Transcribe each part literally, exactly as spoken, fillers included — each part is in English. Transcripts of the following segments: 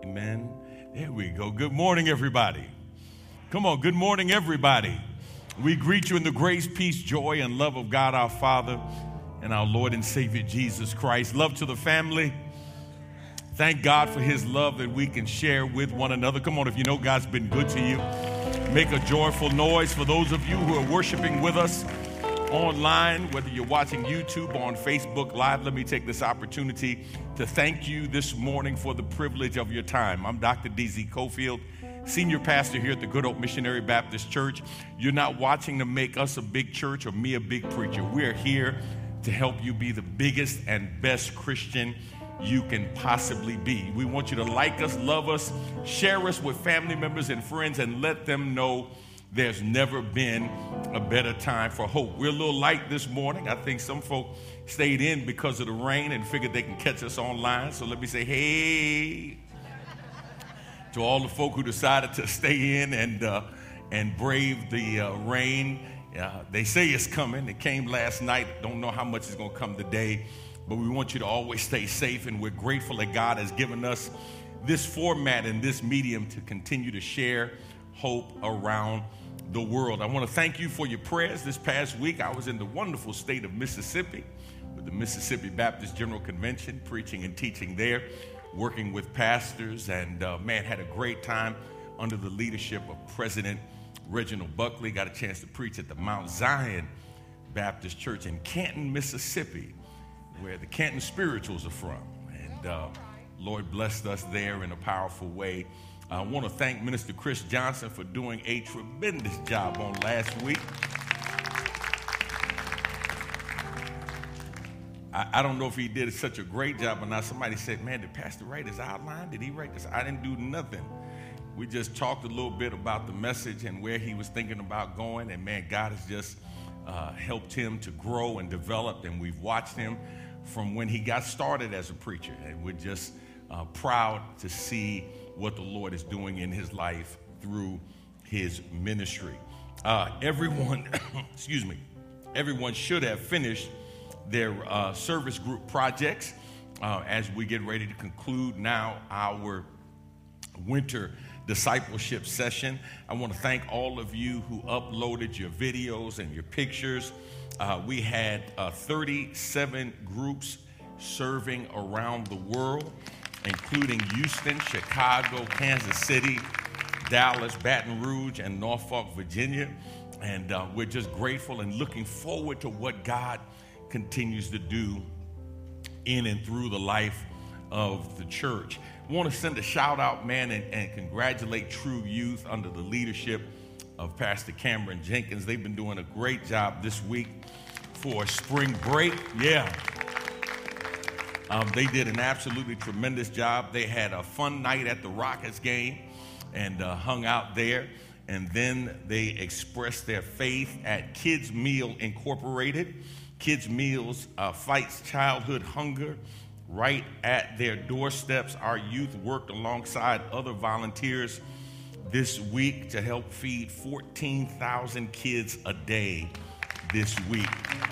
Amen. There we go. Good morning, everybody. Come on, good morning, everybody. We greet you in the grace, peace, joy, and love of God our Father and our Lord and Savior Jesus Christ. Love to the family. Thank God for his love that we can share with one another. Come on, if you know God's been good to you, make a joyful noise. For those of you who are worshiping with us online, whether you're watching YouTube or on Facebook Live, let me take this opportunity to thank you this morning for the privilege of your time. I'm Doctor D Z Cofield, Senior Pastor here at the Good Hope Missionary Baptist Church. You're not watching to make us a big church or me a big preacher. We're here to help you be the biggest and best Christian you can possibly be. We want you to like us, love us, share us with family members and friends, and let them know there's never been a better time for hope. We're a little light this morning. I think some folk stayed in because of the rain and figured they can catch us online. So let me say, hey, to all the folk who decided to stay in and uh, and brave the uh, rain. Uh, they say it's coming. It came last night. Don't know how much is going to come today. But we want you to always stay safe, and we're grateful that God has given us this format and this medium to continue to share hope around the world. I want to thank you for your prayers. This past week, I was in the wonderful state of Mississippi with the Mississippi Baptist General Convention, preaching and teaching there, working with pastors, and uh, man, had a great time under the leadership of President Reginald Buckley. Got a chance to preach at the Mount Zion Baptist Church in Canton, Mississippi, where the Canton Spirituals are from. And uh, Lord blessed us there in a powerful way. I want to thank Minister Chris Johnson for doing a tremendous job on last week. I, I don't know if he did such a great job or not. Somebody said, man, did Pastor write his outline? Did he write this? I didn't do nothing. We just talked a little bit about the message and where he was thinking about going. And man, God has just uh, helped him to grow and develop. And we've watched him from when he got started as a preacher. And we're just uh, proud to see what the Lord is doing in his life through his ministry. Uh, everyone, excuse me, everyone should have finished their uh, service group projects uh, as we get ready to conclude now our winter discipleship session. I want to thank all of you who uploaded your videos and your pictures. Uh, we had uh, thirty-seven groups serving around the world, including Houston, Chicago, Kansas City, Dallas, Baton Rouge, and Norfolk, Virginia. And uh, we're just grateful and looking forward to what God continues to do in and through the life of the church. I want to send a shout out, man, and, and congratulate True Youth under the leadership of Pastor Cameron Jenkins. They've been doing a great job this week for spring break. Yeah. Um, they did an absolutely tremendous job. They had a fun night at the Rockets game and uh, hung out there. And then they expressed their faith at Kids Meal Incorporated. Kids Meals uh, fights childhood hunger right at their doorsteps. Our youth worked alongside other volunteers this week to help feed fourteen thousand kids a day this week.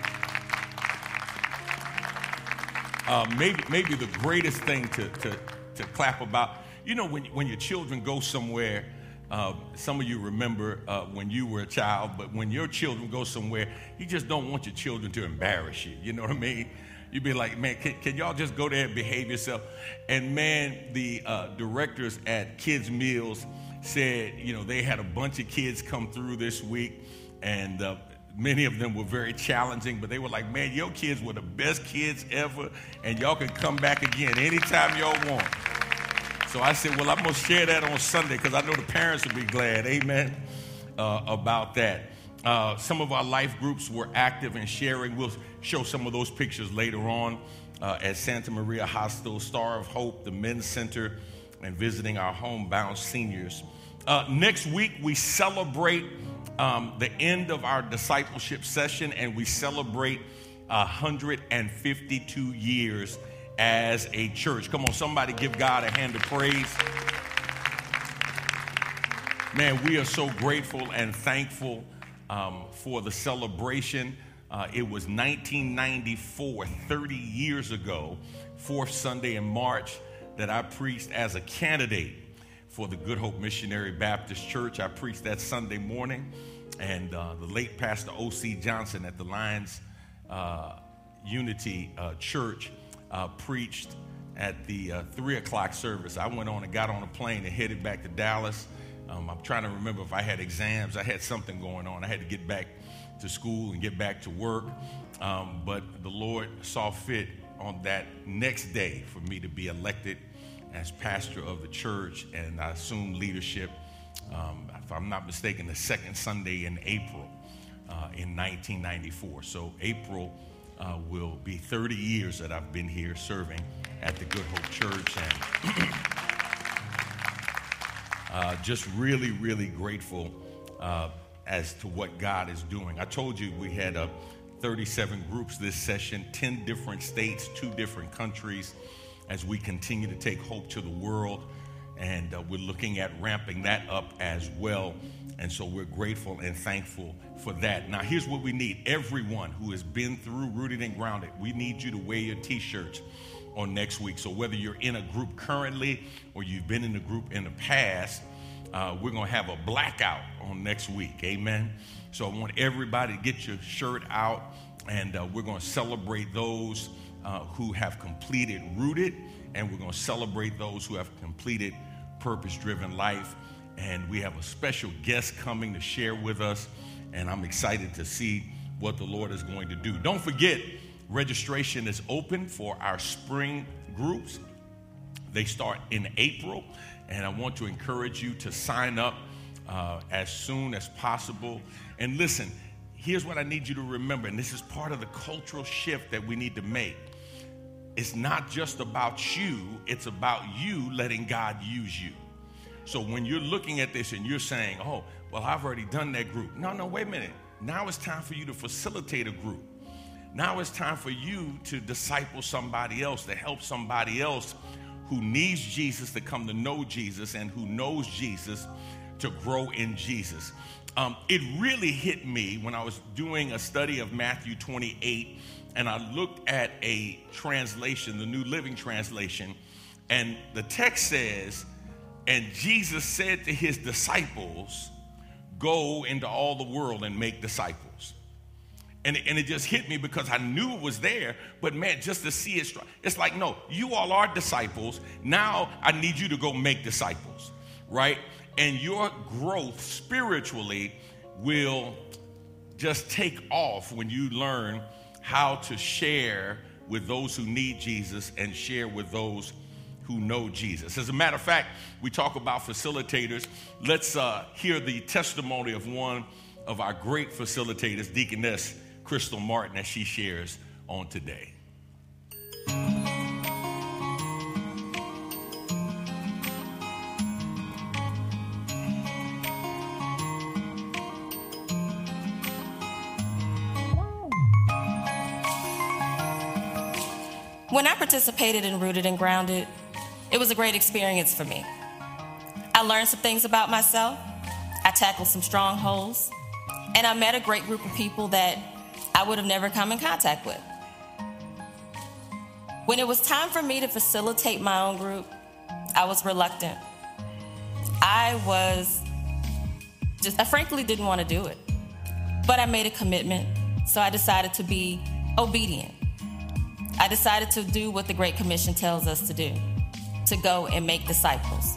Uh, maybe maybe the greatest thing to, to, to clap about, you know, when, when your children go somewhere, uh, some of you remember uh, when you were a child, but when your children go somewhere, you just don't want your children to embarrass you. You know what I mean? You'd be like, man, can, can y'all just go there and behave yourself? And man, the uh, directors at Kids Meals said, you know, they had a bunch of kids come through this week, and uh, many of them were very challenging, but they were like, man, your kids were the best kids ever, and y'all can come back again anytime y'all want. So I said, well, I'm going to share that on Sunday because I know the parents will be glad, amen, uh, about that. Uh, some of our life groups were active in sharing. We'll show some of those pictures later on uh, at Santa Maria Hostel, Star of Hope, the Men's Center, and visiting our homebound seniors. Uh, next week, we celebrate um, the end of our discipleship session, and we celebrate one hundred fifty-two years as a church. Come on, somebody give God a hand of praise. Man, we are so grateful and thankful um, for the celebration. Uh, it was nineteen ninety-four, thirty years ago, fourth Sunday in March, that I preached as a candidate for the Good Hope Missionary Baptist Church. I preached that Sunday morning, and uh, the late Pastor O C Johnson at the Lions uh, Unity uh, Church uh, preached at the uh, three o'clock service. I went on and got on a plane and headed back to Dallas. Um, I'm trying to remember if I had exams. I had something going on. I had to get back to school and get back to work. Um, but the Lord saw fit on that next day for me to be elected as pastor of the church, and I assumed leadership, um, if I'm not mistaken, the second Sunday in April uh, in nineteen ninety-four. So April uh, will be thirty years that I've been here serving at the Good Hope Church, and uh, just really, really grateful uh, as to what God is doing. I told you we had uh, thirty-seven groups this session, ten different states, two different countries, as we continue to take hope to the world, and uh, we're looking at ramping that up as well, and so we're grateful and thankful for that. Now, here's what we need. Everyone who has been through Rooted and Grounded, we need you to wear your t-shirts on next week. So whether you're in a group currently or you've been in a group in the past, uh, we're going to have a blackout on next week. Amen. So I want everybody to get your shirt out, and uh, we're going to celebrate those uh, who have completed Rooted, and we're going to celebrate those who have completed Purpose-Driven Life. And we have a special guest coming to share with us, and I'm excited to see what the Lord is going to do. Don't forget, registration is open for our spring groups. They start in April, and I want to encourage you to sign up uh, as soon as possible. And listen, here's what I need you to remember, and this is part of the cultural shift that we need to make. It's not just about you, it's about you letting God use you. So when you're looking at this and you're saying, oh, well, I've already done that group. No, no, wait a minute. Now it's time for you to facilitate a group. Now it's time for you to disciple somebody else, to help somebody else who needs Jesus to come to know Jesus, and who knows Jesus to grow in Jesus. Um, it really hit me when I was doing a study of Matthew twenty-eight, and I looked at a translation, the New Living Translation, and the text says, and Jesus said to his disciples, go into all the world and make disciples. And it, and it just hit me because I knew it was there, but man, just to see it, it's like, no, you all are disciples. Now I need you to go make disciples, right? And your growth spiritually will just take off when you learn how to share with those who need Jesus and share with those who know Jesus. As a matter of fact, we talk about facilitators. Let's uh, hear the testimony of one of our great facilitators, Deaconess Crystal Martin, as she shares on today. When I participated in Rooted and Grounded, it was a great experience for me. I learned some things about myself, I tackled some strongholds, and I met a great group of people that I would have never come in contact with. When it was time for me to facilitate my own group, I was reluctant. I was just, I frankly didn't want to do it. But I made a commitment, so I decided to be obedient. I decided to do what the Great Commission tells us to do, to go and make disciples.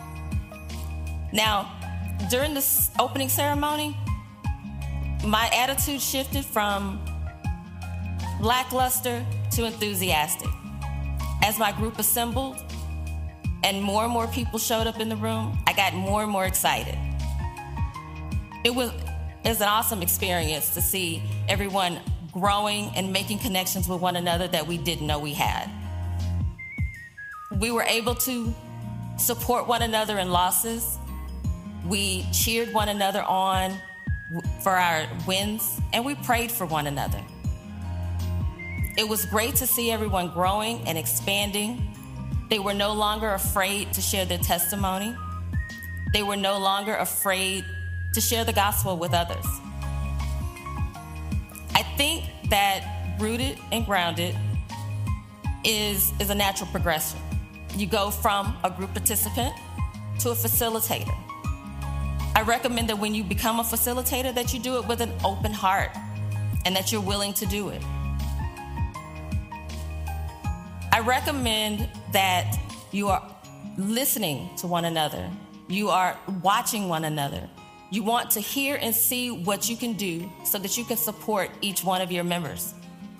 Now, during this opening ceremony, my attitude shifted from lackluster to enthusiastic. As my group assembled and more and more people showed up in the room, I got more and more excited. It was, it was an awesome experience to see everyone growing and making connections with one another that we didn't know we had. We were able to support one another in losses. We cheered one another on for our wins, and we prayed for one another. It was great to see everyone growing and expanding. They were no longer afraid to share their testimony. They were no longer afraid to share the gospel with others. I think that Rooted and Grounded is, is a natural progression. you go from a group participant to a facilitator. I recommend that when you become a facilitator that you do it with an open heart and that you're willing to do it. I recommend that you are listening to one another. You are watching one another. You want to hear and see what you can do so that you can support each one of your members.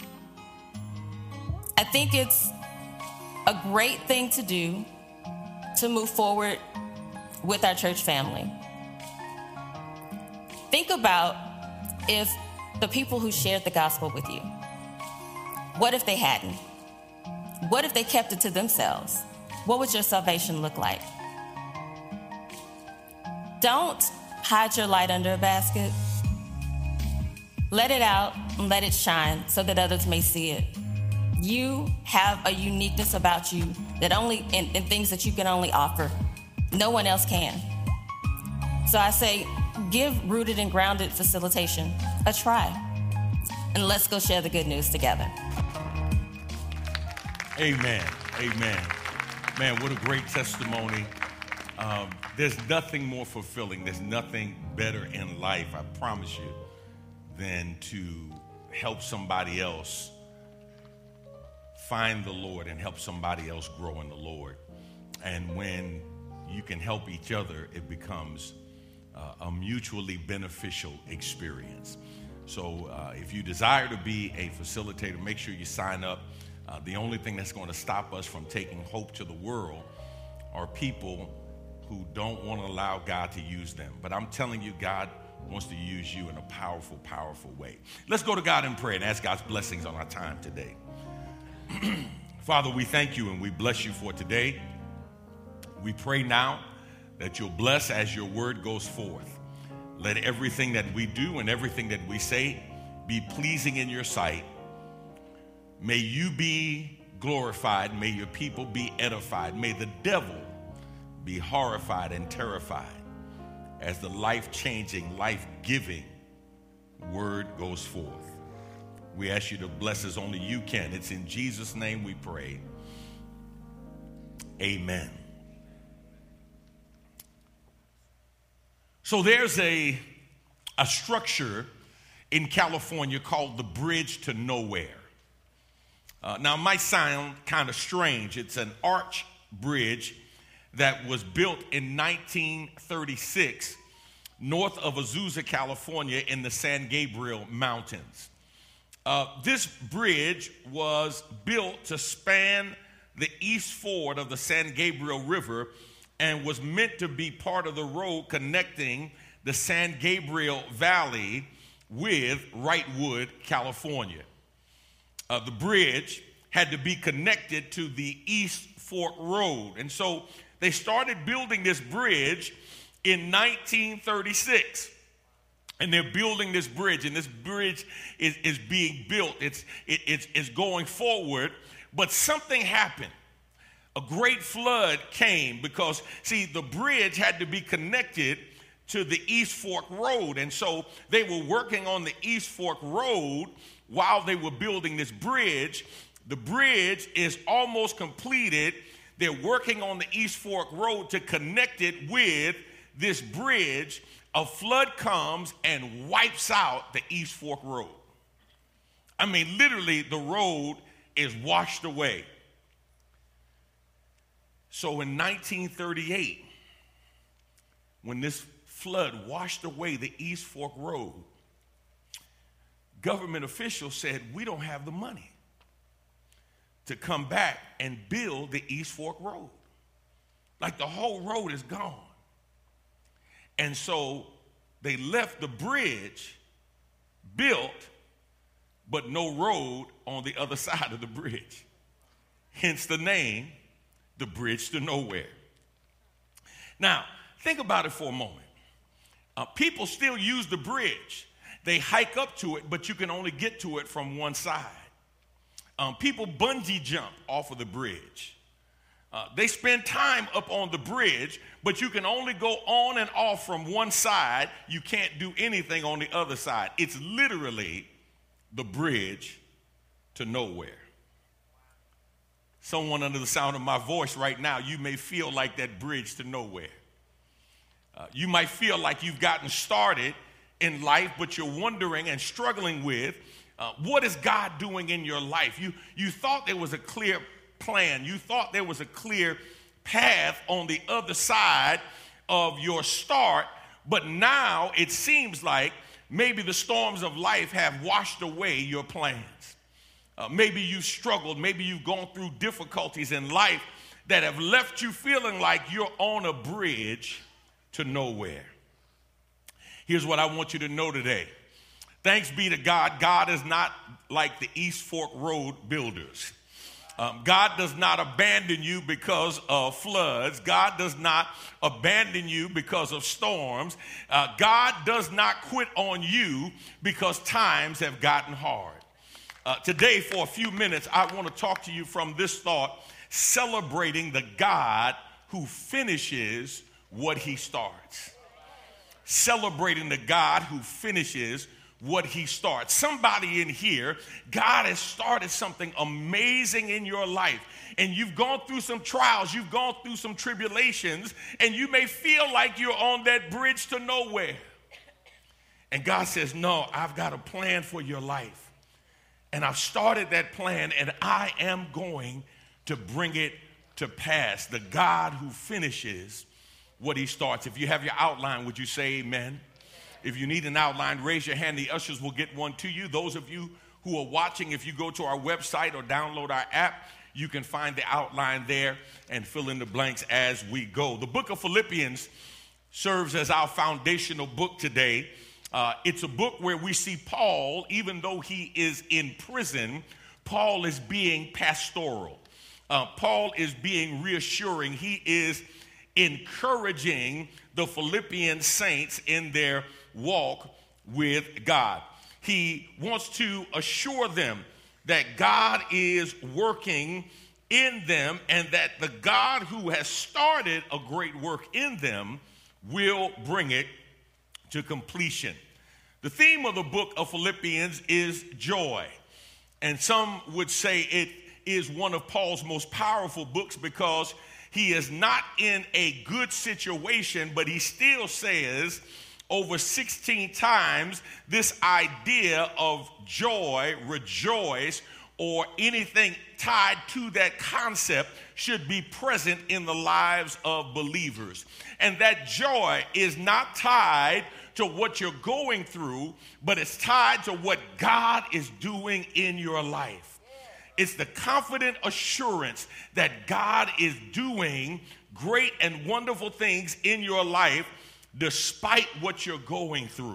I think it's a great thing to do to move forward with our church family. Think about if the people who shared the gospel with you, what if they hadn't? What if they kept it to themselves? What would your salvation look like? Don't hide your light under a basket. Let it out and let it shine so that others may see it. You have a uniqueness about you that only, and, and things that you can only offer. No one else can. So I say, give Rooted and Grounded Facilitation a try. And let's go share the good news together. Amen. Amen. Man, what a great testimony. Um, there's nothing more fulfilling. There's nothing better in life, I promise you, than to help somebody else find the Lord and help somebody else grow in the Lord. And when you can help each other, it becomes uh, a mutually beneficial experience. So uh, if you desire to be a facilitator, make sure you sign up. Uh, the only thing that's going to stop us from taking hope to the world are people who don't want to allow God to use them. But I'm telling you, God wants to use you in a powerful, powerful way. Let's go to God in prayer and ask God's blessings on our time today. Father, we thank you and we bless you for today. We pray now that you'll bless as your word goes forth. Let everything that we do and everything that we say be pleasing in your sight. May you be glorified. May your people be edified. May the devil be horrified and terrified as the life-changing, life-giving word goes forth. We ask you to bless as only you can. It's in Jesus' name we pray. Amen. So there's a, a structure in California called the Bridge to Nowhere. Uh, now, it might sound kind of strange. It's an arch bridge that was built in nineteen thirty-six north of Azusa, California in the San Gabriel Mountains. Uh, this bridge was built to span the east ford of the San Gabriel River and was meant to be part of the road connecting the San Gabriel Valley with Wrightwood, California. Uh, the bridge had to be connected to the East Fork Road. And so they started building this bridge in nineteen thirty-six. And they're building this bridge, and this bridge is, is being built. It's, it, it's, it's going forward, but something happened. A great flood came because, see, the bridge had to be connected to the East Fork Road. And so they were working on the East Fork Road while they were building this bridge. The bridge is almost completed. They're working on the East Fork Road to connect it with this bridge. A flood comes and wipes out the East Fork Road. I mean, literally, the road is washed away. So in nineteen thirty-eight, when this flood washed away the East Fork Road, government officials said, we don't have the money to come back and build the East Fork Road. Like the whole road is gone. And so they left the bridge built, but no road on the other side of the bridge. Hence the name, the Bridge to Nowhere. Now, think about it for a moment. Uh, people still use the bridge. They hike up to it, but you can only get to it from one side. Um, people bungee jump off of the bridge. Uh, they spend time up on the bridge, but you can only go on and off from one side. You can't do anything on the other side. It's literally the bridge to nowhere. Someone under the sound of my voice right now, you may feel like that bridge to nowhere. Uh, you might feel like you've gotten started in life, but you're wondering and struggling with uh, what is God doing in your life? You, you thought there was a clear plan. You thought there was a clear path on the other side of your start, but now it seems like maybe the storms of life have washed away your plans. Uh, maybe you've struggled. Maybe you've gone through difficulties in life that have left you feeling like you're on a bridge to nowhere. Here's what I want you to know today. Thanks be to God, God is not like the East Fork Road builders. Um, God does not abandon you because of floods. God does not abandon you because of storms. Uh, God does not quit on you because times have gotten hard. Uh, today, for a few minutes, I want to talk to you from this thought, celebrating the God who finishes what he starts. Celebrating the God who finishes what he starts. Somebody in here, God has started something amazing in your life, and you've gone through some trials, you've gone through some tribulations, and you may feel like you're on that bridge to nowhere. And God says, no, I've got a plan for your life. And I've started that plan, and I am going to bring it to pass. The God who finishes what he starts. If you have your outline, would you say amen? If you need an outline, raise your hand. The ushers will get one to you. Those of you who are watching, if you go to our website or download our app, you can find the outline there and fill in the blanks as we go. The book of Philippians serves as our foundational book today. Uh, it's a book where we see Paul, even though he is in prison, Paul is being pastoral. Uh, Paul is being reassuring. He is encouraging the Philippian saints in their walk with God. He wants to assure them that God is working in them and that the God who has started a great work in them will bring it to completion. The theme of the book of Philippians is joy. And some would say it is one of Paul's most powerful books because he is not in a good situation, but he still says over sixteen times this idea of joy, rejoice, or anything tied to that concept should be present in the lives of believers. And that joy is not tied to what you're going through, but it's tied to what God is doing in your life. It's the confident assurance that God is doing great and wonderful things in your life despite what you're going through.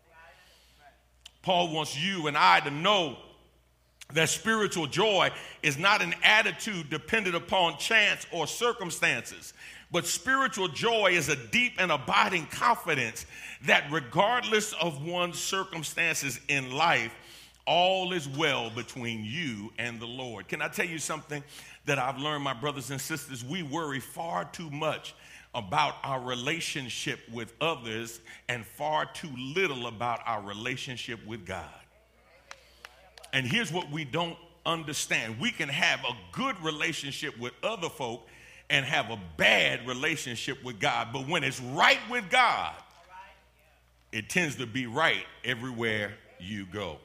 Paul wants you and I to know that spiritual joy is not an attitude dependent upon chance or circumstances, but spiritual joy is a deep and abiding confidence that regardless of one's circumstances in life, all is well between you and the Lord. Can I tell you something that I've learned, my brothers and sisters? We worry far too much about our relationship with others and far too little about our relationship with God. And here's what we don't understand. We can have a good relationship with other folk and have a bad relationship with God. But when it's right with God, it tends to be right everywhere you go.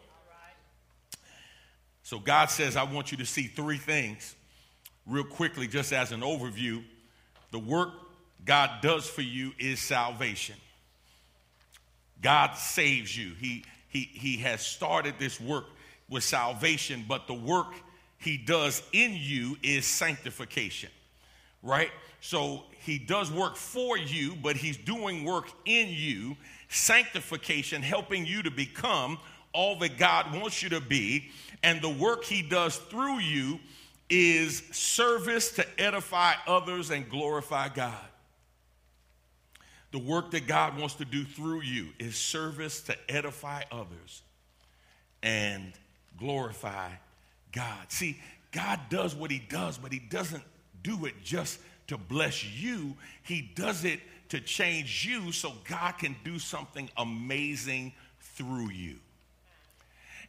So God says, I want you to see three things real quickly, just as an overview. The work God does for you is salvation. God saves you. He, he, he has started this work with salvation, but the work he does in you is sanctification, right? So he does work for you, but he's doing work in you, sanctification, helping you to become all that God wants you to be. And the work he does through you is service to edify others and glorify God. The work that God wants to do through you is service to edify others and glorify God. See, God does what he does, but he doesn't do it just to bless you. He does it to change you so God can do something amazing through you.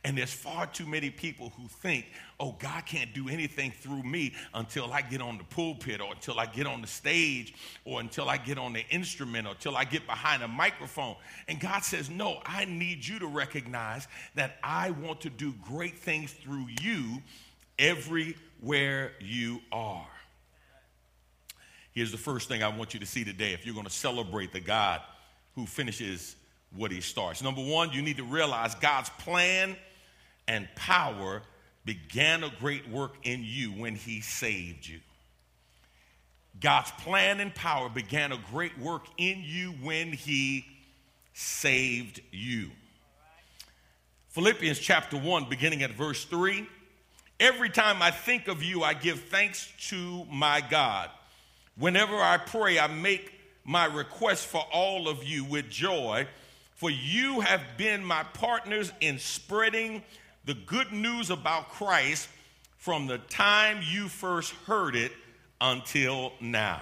And there's far too many people who think, oh, God can't do anything through me until I get on the pulpit or until I get on the stage or until I get on the instrument or until I get behind a microphone. And God says, no, I need you to recognize that I want to do great things through you everywhere you are. Here's the first thing I want you to see today if you're going to celebrate the God who finishes what he starts. Number one, you need to realize God's plan and power began a great work in you when he saved you. God's plan and power began a great work in you when he saved you. Philippians chapter one, beginning at verse three. Every time I think of you, I give thanks to my God. Whenever I pray, I make my request for all of you with joy, for you have been my partners in spreading the good news about Christ from the time you first heard it until now.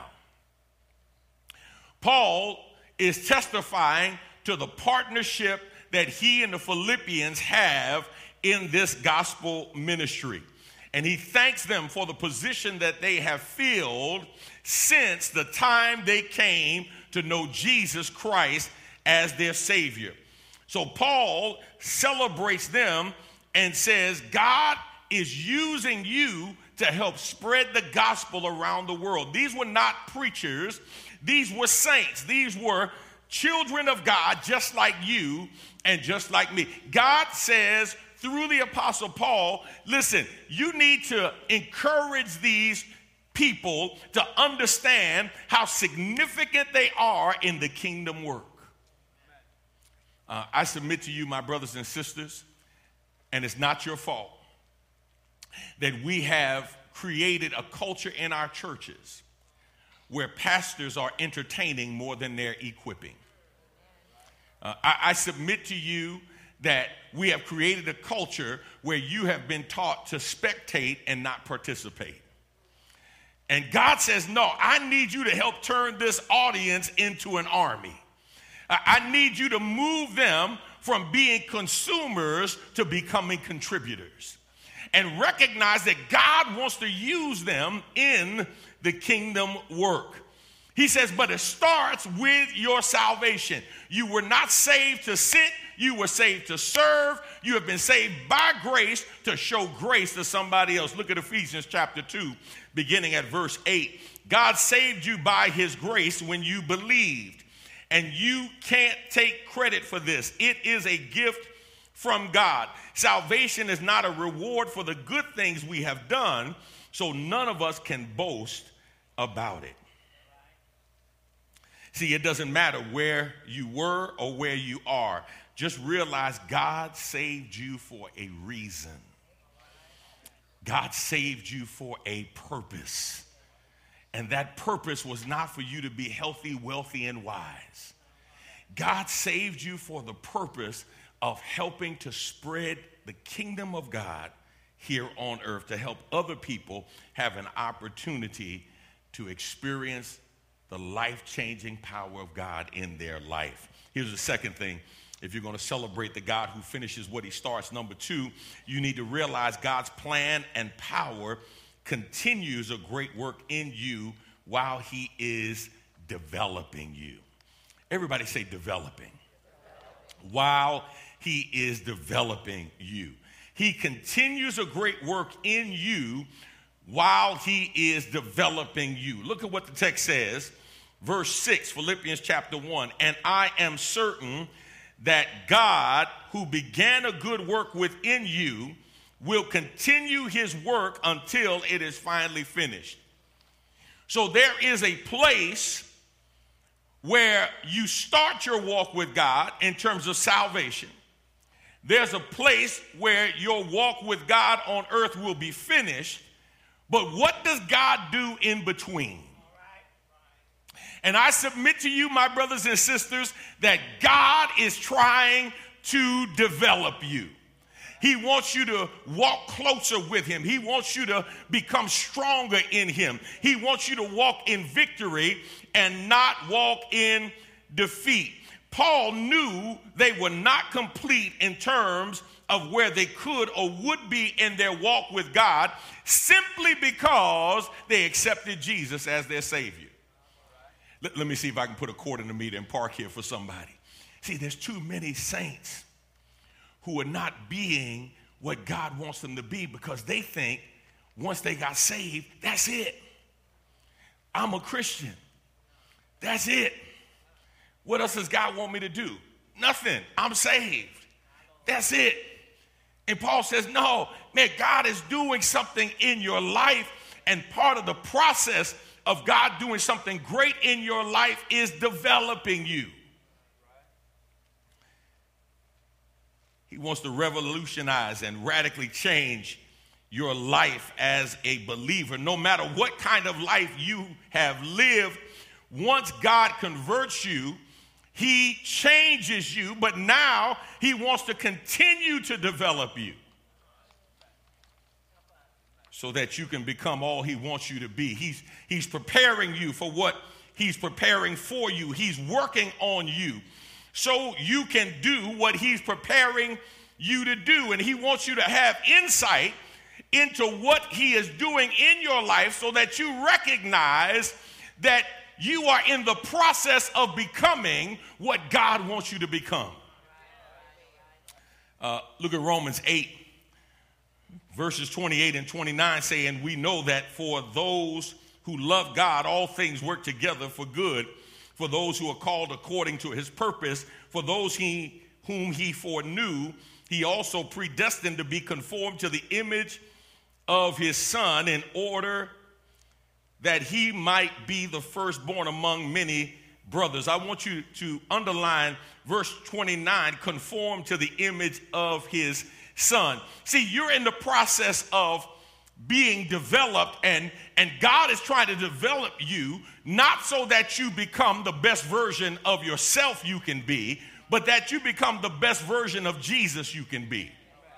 Paul is testifying to the partnership that he and the Philippians have in this gospel ministry. And he thanks them for the position that they have filled since the time they came to know Jesus Christ as their Savior. So Paul celebrates them and says, God is using you to help spread the gospel around the world. These were not preachers. These were saints. These were children of God, just like you and just like me. God says through the Apostle Paul, listen, you need to encourage these people to understand how significant they are in the kingdom work. Uh, I submit to you, my brothers and sisters, and it's not your fault, that we have created a culture in our churches where pastors are entertaining more than they're equipping. Uh, I, I submit to you that we have created a culture where you have been taught to spectate and not participate. And God says, no, I need you to help turn this audience into an army. I, I need you to move them from being consumers to becoming contributors. And recognize that God wants to use them in the kingdom work. He says, but it starts with your salvation. You were not saved to sit. You were saved to serve. You have been saved by grace to show grace to somebody else. Look at Ephesians chapter two, beginning at verse eight. God saved you by his grace when you believed. And you can't take credit for this. It is a gift from God. Salvation is not a reward for the good things we have done, so none of us can boast about it. See, it doesn't matter where you were or where you are. Just realize God saved you for a reason. God saved you for a purpose. And that purpose was not for you to be healthy, wealthy, and wise. God saved you for the purpose of helping to spread the kingdom of God here on earth, to help other people have an opportunity to experience the life-changing power of God in their life. Here's the second thing. If you're going to celebrate the God who finishes what he starts, number two, you need to realize God's plan and power continues a great work in you while he is developing you. Everybody say developing. While he is developing you. He continues a great work in you while he is developing you. Look at what the text says. Verse six, Philippians chapter one. And I am certain that God, who began a good work within you, will continue his work until it is finally finished. So there is a place where you start your walk with God in terms of salvation. There's a place where your walk with God on earth will be finished. But what does God do in between? And I submit to you, my brothers and sisters, that God is trying to develop you. He wants you to walk closer with him. He wants you to become stronger in him. He wants you to walk in victory and not walk in defeat. Paul knew they were not complete in terms of where they could or would be in their walk with God simply because they accepted Jesus as their Savior. Let, let me see if I can put a quarter in the meter and park here for somebody. See, there's too many saints who are not being what God wants them to be because they think once they got saved, that's it. I'm a Christian. That's it. What else does God want me to do? Nothing. I'm saved. That's it. And Paul says, no, man, God is doing something in your life, and part of the process of God doing something great in your life is developing you. He wants to revolutionize and radically change your life as a believer. No matter what kind of life you have lived, once God converts you, he changes you, but now he wants to continue to develop you so that you can become all he wants you to be. He's, he's preparing you for what he's preparing for you. He's working on you so you can do what he's preparing you to do. And he wants you to have insight into what he is doing in your life so that you recognize that you are in the process of becoming what God wants you to become. Uh, look at Romans eight, verses twenty-eight and twenty-nine saying, we know that for those who love God, all things work together for good, for those who are called according to his purpose, for those he, whom he foreknew, he also predestined to be conformed to the image of his Son in order that he might be the firstborn among many brothers. I want you to underline verse twenty-nine, conform to the image of his Son. See, you're in the process of being developed, and, and God is trying to develop you, not so that you become the best version of yourself you can be, but that you become the best version of Jesus you can be.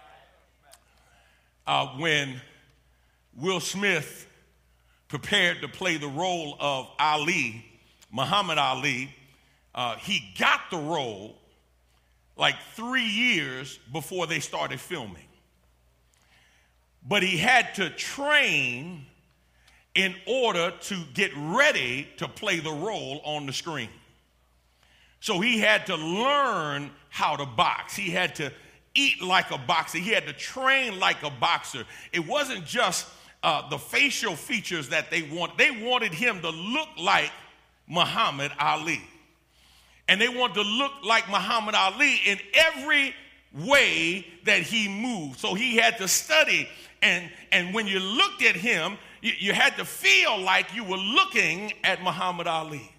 Uh, when Will Smith prepared to play the role of Ali, Muhammad Ali, uh, he got the role like three years before they started filming. But he had to train in order to get ready to play the role on the screen. So he had to learn how to box. He had to eat like a boxer. He had to train like a boxer. It wasn't just Uh, the facial features that they want. They wanted him to look like Muhammad Ali. And they wanted to look like Muhammad Ali in every way that he moved. So he had to study. And, and when you looked at him, you, you had to feel like you were looking at Muhammad Ali.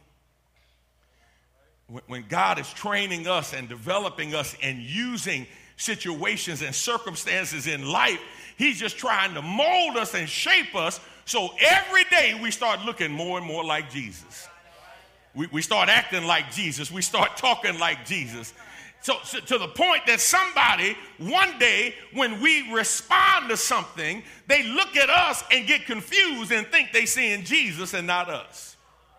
When, when God is training us and developing us and using situations and circumstances in life, he's just trying to mold us and shape us so every day we start looking more and more like Jesus. We, we start acting like Jesus. We start talking like Jesus. So, so to the point that somebody, one day, when we respond to something, they look at us and get confused and think they're seeing Jesus and not us.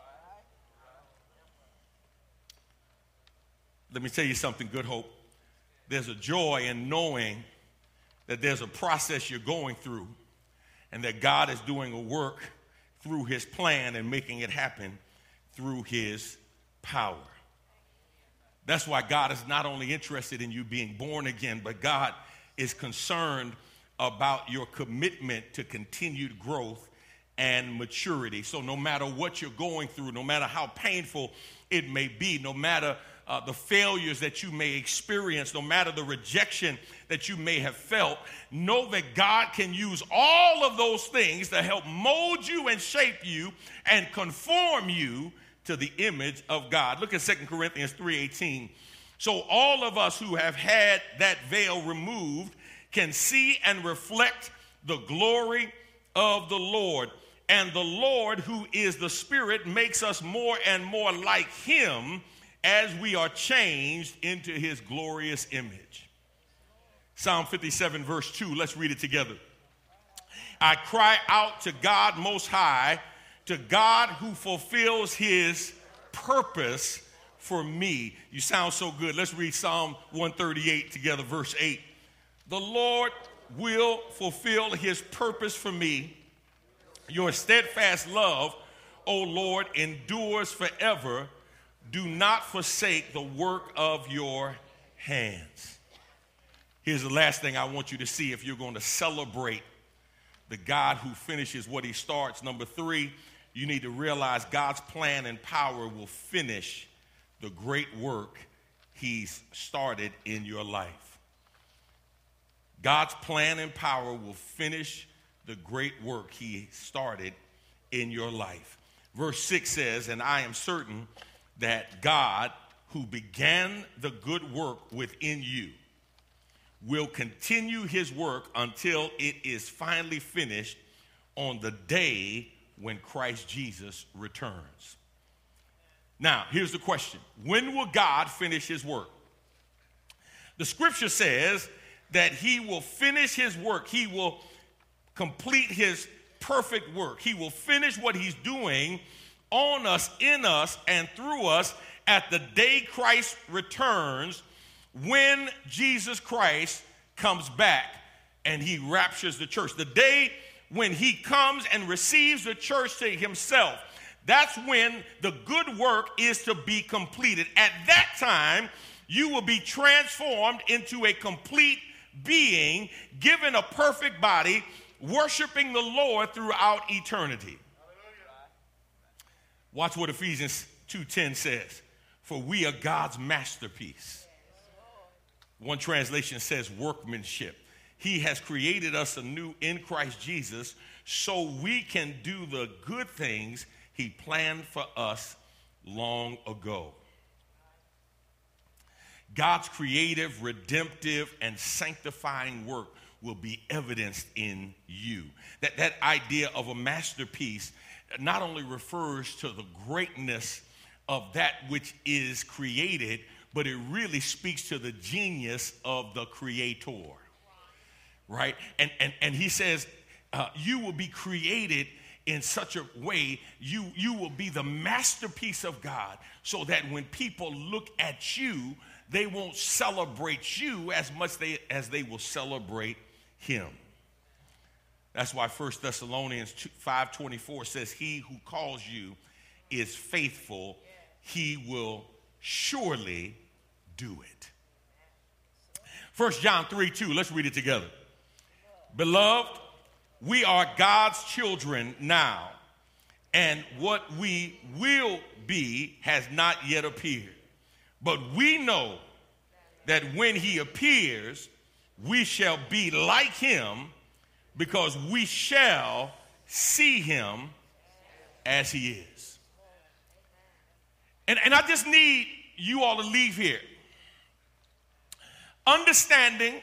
Let me tell you something, Good Hope. There's a joy in knowing that there's a process you're going through and that God is doing a work through his plan and making it happen through his power. That's why God is not only interested in you being born again, but God is concerned about your commitment to continued growth and maturity. So no matter what you're going through, no matter how painful it may be, no matter Uh, the failures that you may experience, no matter the rejection that you may have felt, know that God can use all of those things to help mold you and shape you and conform you to the image of God. Look at Second Corinthians three eighteen. So all of us who have had that veil removed can see and reflect the glory of the Lord. And the Lord, who is the Spirit, makes us more and more like him as we are changed into his glorious image. Psalm fifty-seven, verse two, let's read it together. I cry out to God Most High, to God who fulfills his purpose for me. You sound so good. Let's read Psalm one thirty-eight together, verse eight. The Lord will fulfill his purpose for me. Your steadfast love, O Lord, endures forever. Do not forsake the work of your hands. Here's the last thing I want you to see if you're going to celebrate the God who finishes what he starts. Number three, you need to realize God's plan and power will finish the great work he's started in your life. God's plan and power will finish the great work he started in your life. Verse six says, and I am certain that God, who began the good work within you, will continue his work until it is finally finished on the day when Christ Jesus returns. Now, here's the question. When will God finish his work? The scripture says that he will finish his work. He will complete his perfect work. He will finish what he's doing on us, in us, and through us at the day Christ returns, when Jesus Christ comes back and he raptures the church. The day when he comes and receives the church to himself, that's when the good work is to be completed. At that time, you will be transformed into a complete being, given a perfect body, worshiping the Lord throughout eternity. Watch what Ephesians two ten says. For we are God's masterpiece. One translation says workmanship. He has created us anew in Christ Jesus so we can do the good things he planned for us long ago. God's creative, redemptive, and sanctifying work will be evidenced in you. That, that idea of a masterpiece not only refers to the greatness of that which is created, but it really speaks to the genius of the creator, right? And, and, and he says, uh, you will be created in such a way, you, you will be the masterpiece of God, so that when people look at you, they won't celebrate you as much they, as they will celebrate him. That's why First Thessalonians five twenty-four says, he who calls you is faithful. He will surely do it. First John three two, let's read it together. Beloved, we are God's children now, and what we will be has not yet appeared. But we know that when he appears, we shall be like him, because we shall see him as he is. And, and I just need you all to leave here understanding,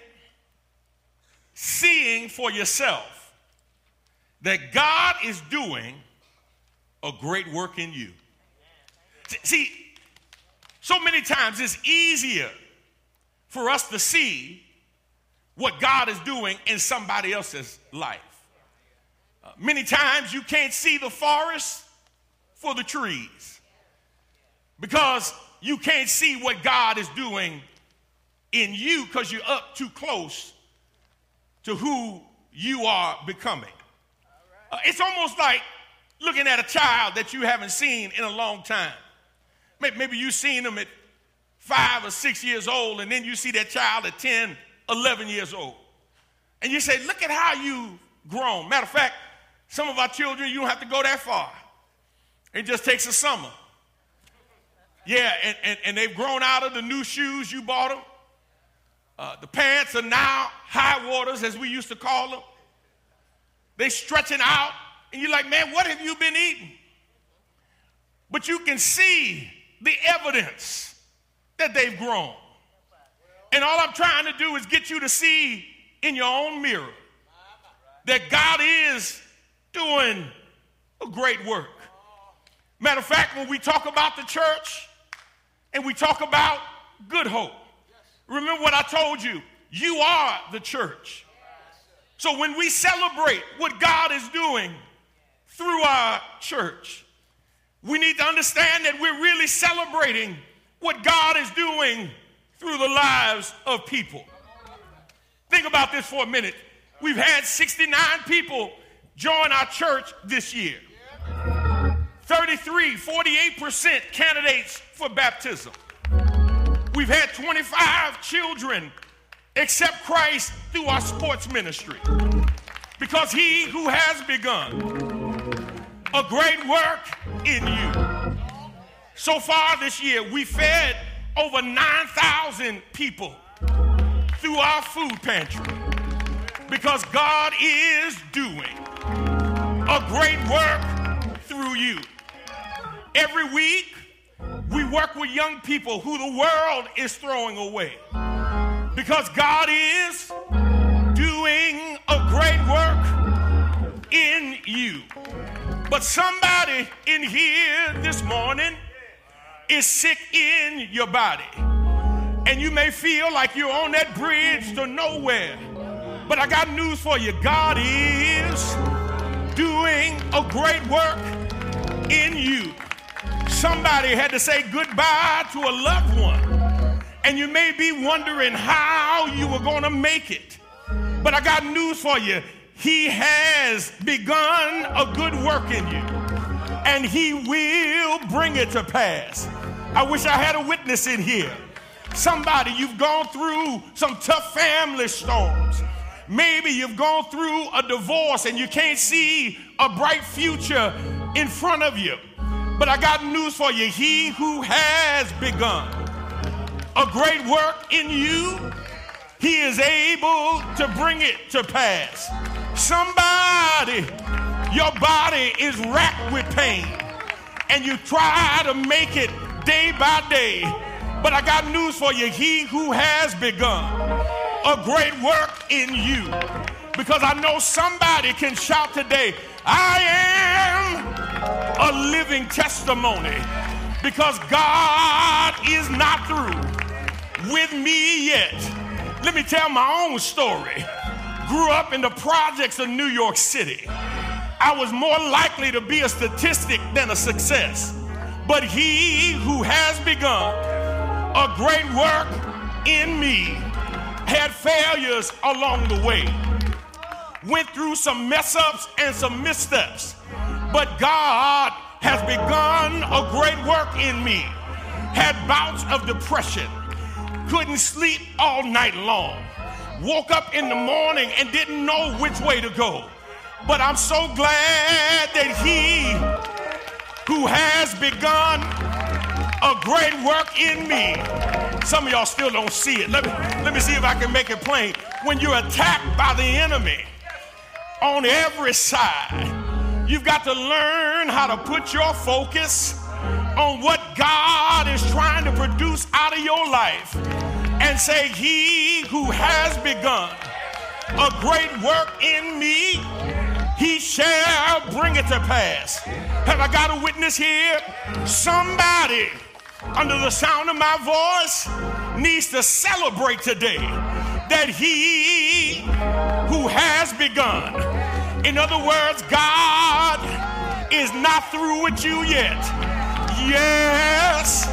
seeing for yourself that God is doing a great work in you. See, so many times it's easier for us to see what God is doing in somebody else's life. Uh, many times you can't see the forest for the trees because you can't see what God is doing in you because you're up too close to who you are becoming. Uh, it's almost like looking at a child that you haven't seen in a long time. Maybe you've seen them at five or six years old, and then you see that child at ten, eleven years old. And you say, look at how you've grown. Matter of fact, some of our children, you don't have to go that far. It just takes a summer. Yeah, and, and, and they've grown out of the new shoes you bought them. Uh, the pants are now high waters, as we used to call them. They stretching out, and you're like, man, what have you been eating? But you can see the evidence that they've grown. And all I'm trying to do is get you to see in your own mirror that God is doing a great work. Matter of fact, when we talk about the church and we talk about Good Hope, remember what I told you, you are the church. So when we celebrate what God is doing through our church, we need to understand that we're really celebrating what God is doing through the lives of people. Think about this for a minute. We've had sixty-nine people join our church this year. thirty-three, forty-eight percent candidates for baptism. We've had twenty-five children accept Christ through our sports ministry. Because he who has begun a great work in you. So far this year, we fed over nine thousand people through our food pantry. Because God is doing a great work through you. Every week, we work with young people who the world is throwing away. Because God is doing a great work in you. But somebody in here this morning is sick in your body. And you may feel like you're on that bridge to nowhere. But I got news for you. God is doing a great work in you. Somebody had to say goodbye to a loved one. And you may be wondering how you were going to make it. But I got news for you. He has begun a good work in you. And he will bring it to pass. I wish I had a witness in here. Somebody, you've gone through some tough family storms. Maybe you've gone through a divorce and you can't see a bright future in front of you. But I got news for you. He who has begun a great work in you, he is able to bring it to pass. Somebody, your body is racked with pain and you try to make it day by day. But I got news for you. He who has begun a great work in you. Because I know somebody can shout today, I am a living testimony. Because God is not through with me yet. Let me tell my own story. Grew up in the projects of New York City. I was more likely to be a statistic than a success. But he who has begun a great work in me had failures along the way. Went through some mess ups and some missteps. But God has begun a great work in me. Had bouts of depression. Couldn't sleep all night long. Woke up in the morning and didn't know which way to go. But I'm so glad that he who has begun a great work in me. Some of y'all still don't see it. Let me, let me see if I can make it plain. When you're attacked by the enemy on every side, you've got to learn how to put your focus on what God is trying to produce out of your life and say, he who has begun a great work in me, he shall bring it to pass. Have I got a witness here? Somebody under the sound of my voice needs to celebrate today that he who has begun. In other words, God is not through with you yet. Yes,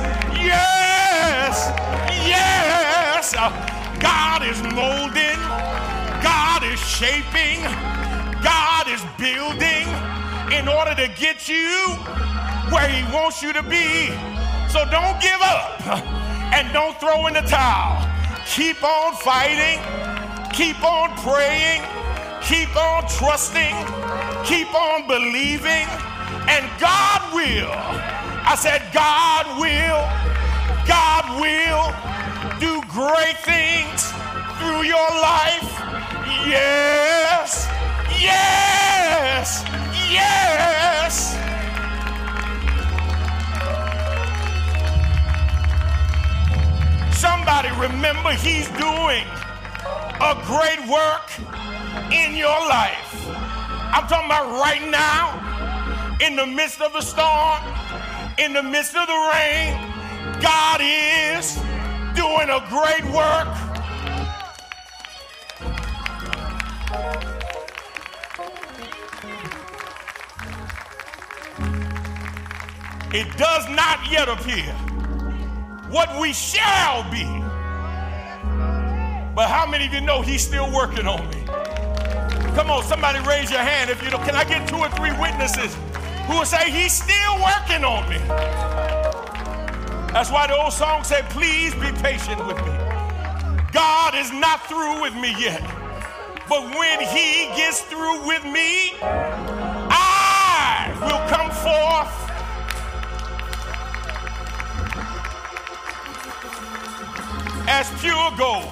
yes, yes. Uh, God is molding. God is shaping. God is building in order to get you where he wants you to be. So don't give up and don't throw in the towel. Keep on fighting. Keep on praying. Keep on trusting. Keep on believing. And God will. I said God will. God will do great things through your life. Yes. Yes. Yes. Somebody remember he's doing a great work in your life. I'm talking about right now, in the midst of the storm, in the midst of the rain, God is doing a great work. It does not yet appear what we shall be, But how many of you know he's still working on me? Come on, somebody raise your hand if you know. Can I get two or three witnesses who will say he's still working on me? That's why the old song said, please be patient with me. God is not through with me yet. But when he gets through with me, I will come forth as pure gold.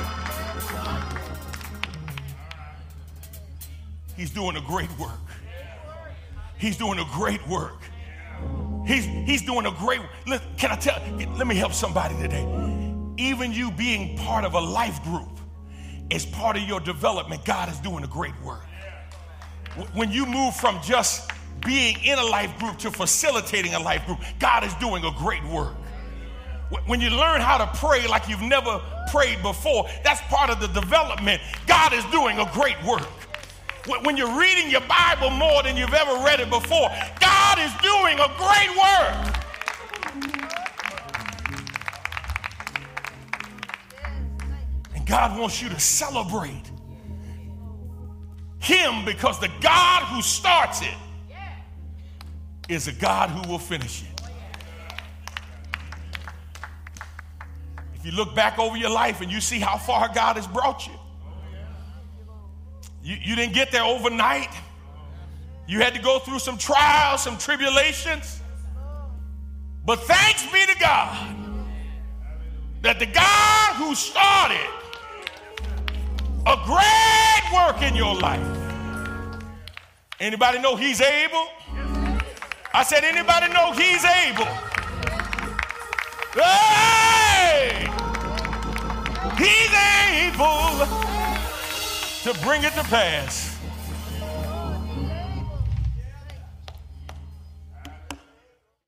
He's doing a great work. He's doing a great work. He's, he's doing a great work. Can I tell, let me help somebody today. Even you being part of a life group is part of your development. God is doing a great work. When you move from just being in a life group to facilitating a life group, God is doing a great work. When you learn how to pray like you've never prayed before, that's part of the development. God is doing a great work. When you're reading your Bible more than you've ever read it before, God is doing a great work. And God wants you to celebrate him, because the God who starts it is a God who will finish it. If you look back over your life and you see how far God has brought you, You, you didn't get there overnight. You had to go through some trials, some tribulations. But thanks be to God that the God who started a great work in your life. Anybody know he's able? I said, anybody know he's able? Hey! He's able to bring it to pass.